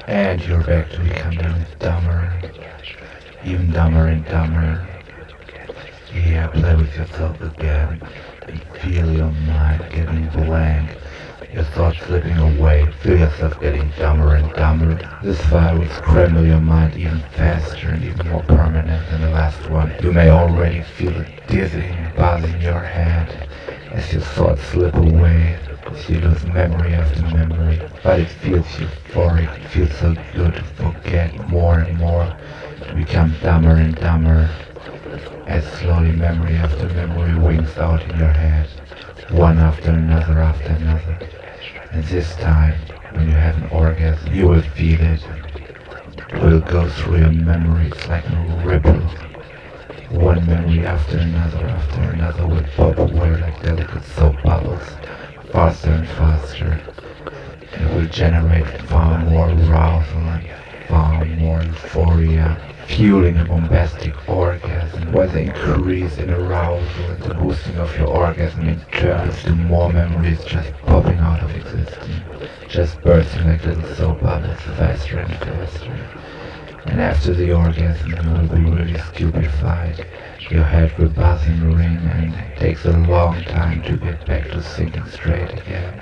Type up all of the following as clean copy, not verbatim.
And you're back to becoming dumber, even dumber and dumber. Yeah, play with yourself again and feel your mind getting blank, your thoughts slipping away, feel yourself getting dumber and dumber. This file will scramble your mind even faster and even more permanent than the last one. You may already feel the dizzying buzz in your head as your thoughts slip away, as you lose memory after memory. But it feels euphoric, it feels so good to forget more and more, to become dumber and dumber, as slowly memory after memory wings out in your head, one after another after another. And this time, when you have an orgasm, you will feel it. It will go through your memories like a ripple. One memory after another will pop away like delicate soap bubbles, faster and faster. And it will generate far more arousal and far more euphoria, fueling a bombastic orgasm, where the increase in arousal and the boosting of your orgasm in turn leads to more memories just popping out of existence, just bursting like little soap bubbles, faster and faster. And after the orgasm, you will be really stupefied. Your head will buzz and ring, and it takes a long time to get back to thinking straight again.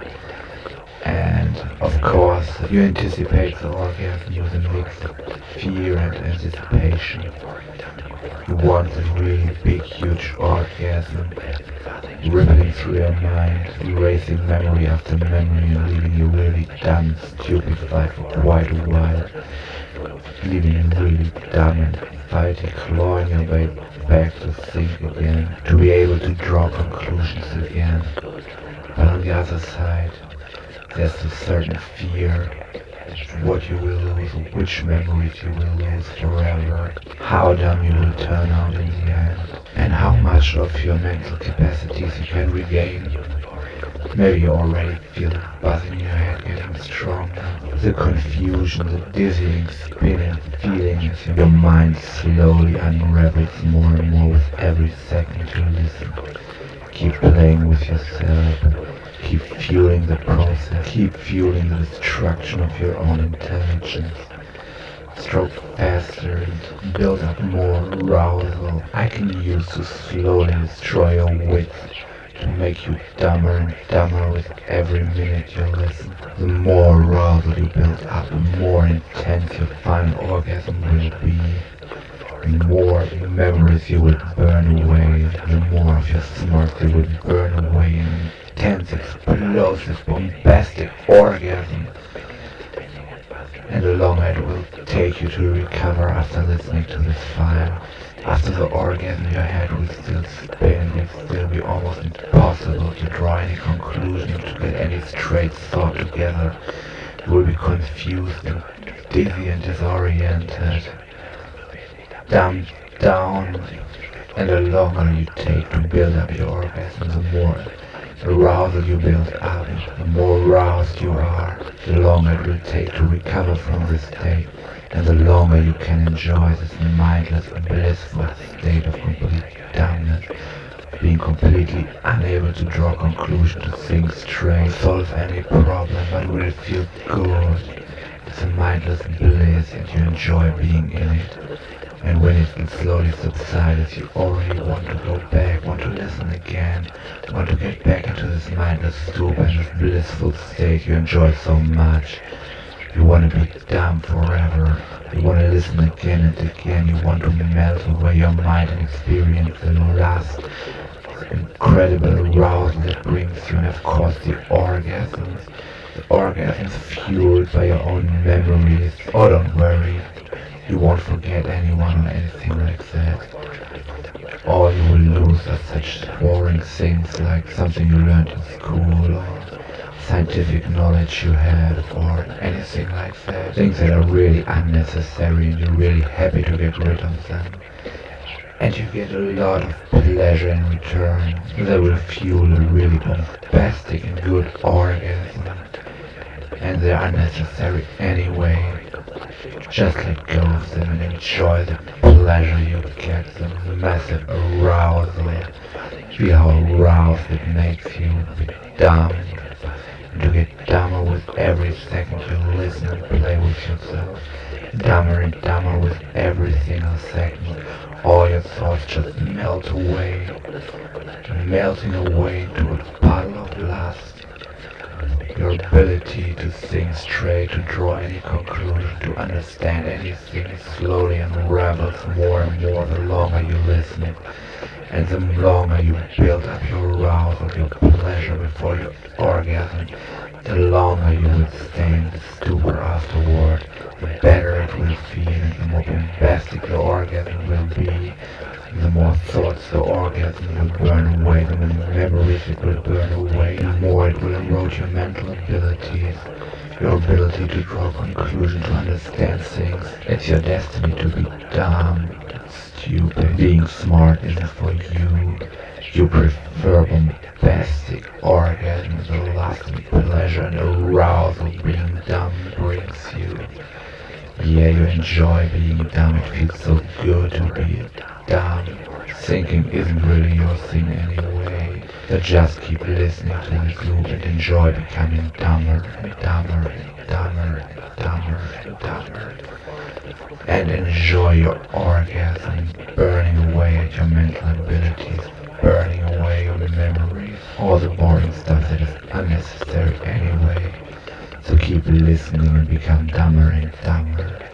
And of course, you anticipate the orgasm with a mix of fear and anticipation. You want a really big, huge orgasm, rippling through your mind, erasing memory after memory and leaving you really dumb, stupefied for quite a while, leaving you really dumb and fighting, clawing your way back to think again, to be able to draw conclusions again. But on the other side, there's a certain fear, what you will lose, which memories you will lose forever, how dumb you will turn out in the end, and how much of your mental capacities you can regain. Maybe you already feel the buzz in your head getting stronger, the confusion, the dizzying, spinning feeling as your mind slowly unravels more and more with every second you listen. Keep playing with yourself. Keep fueling the process, keep fueling the destruction of your own intelligence. Stroke faster and build up more arousal I can use to slowly destroy your wits, to make you dumber and dumber with every minute you listen. The more arousal you build up, the more intense your final orgasm will be. The more memories you will burn away, the more of your smarts you will burn away in intense, explosive, bombastic orgasm. And the longer it will take you to recover after listening to this file. After the orgasm, your head will still spin, it will still be almost impossible to draw any conclusion, to get any straight thought together. You will be confused and dizzy and disoriented, dumbed down. And the longer you take to build up your orgasm, the more arousal you build up, the more aroused you are, the longer it will take to recover from this state, and the longer you can enjoy this mindless, blissful state of complete dumbness, being completely unable to draw conclusions, to think straight, solve any problem, but will feel good. It's a mindless bliss and you enjoy being in it. And when it will slowly subsides, you already want to go back, want to listen again, want to get back into this mindless, stupendous, blissful state you enjoy so much. You want to be dumb forever. You want to listen again and again. You want to melt away your mind and experience the lust, incredible arousal that brings you, and of course the orgasms. The orgasms fueled by your own memories. Oh, don't worry. You won't forget anyone or anything like that. All you will lose are such boring things like something you learned in school or scientific knowledge you have or anything like that. Things that are really unnecessary and you're really happy to get rid of them. And you get a lot of pleasure in return. They will fuel a really bombastic and good orgasm. And they're unnecessary anyway. Just let go of them and enjoy the pleasure you get, the massive arousal. Feel how aroused it makes you, be dumb, To get dumber with every second you listen and play with yourself. Dumber and dumber with every single second. All your thoughts just melt away, melting away into a puddle of lust. Your ability to think straight, to draw any conclusion, to understand anything slowly unravels more and more the longer you listen. And the longer you build up your arousal, your pleasure before your orgasm, the longer you will stay in the stupor afterward, the better it will feel and the more bombastic the orgasm will be. The more thoughts the orgasm will burn away, the more memories it will burn away, the more it will erode your mental abilities, your ability to draw conclusions, to understand things. It's your destiny to be dumb, stupid. Being smart isn't for you. You prefer bombastic orgasms, the lasting pleasure and arousal being dumb brings you. Yeah, you enjoy being dumb, it feels so good to be dumb. Thinking isn't really your thing anyway. So just keep listening to this loop and enjoy becoming dumber and dumber and dumber and dumber and dumber. And enjoy your orgasm, burning away at your mental abilities, burning away your memories, all the boring stuff that is unnecessary anyway. So keep listening and become dumber and dumber.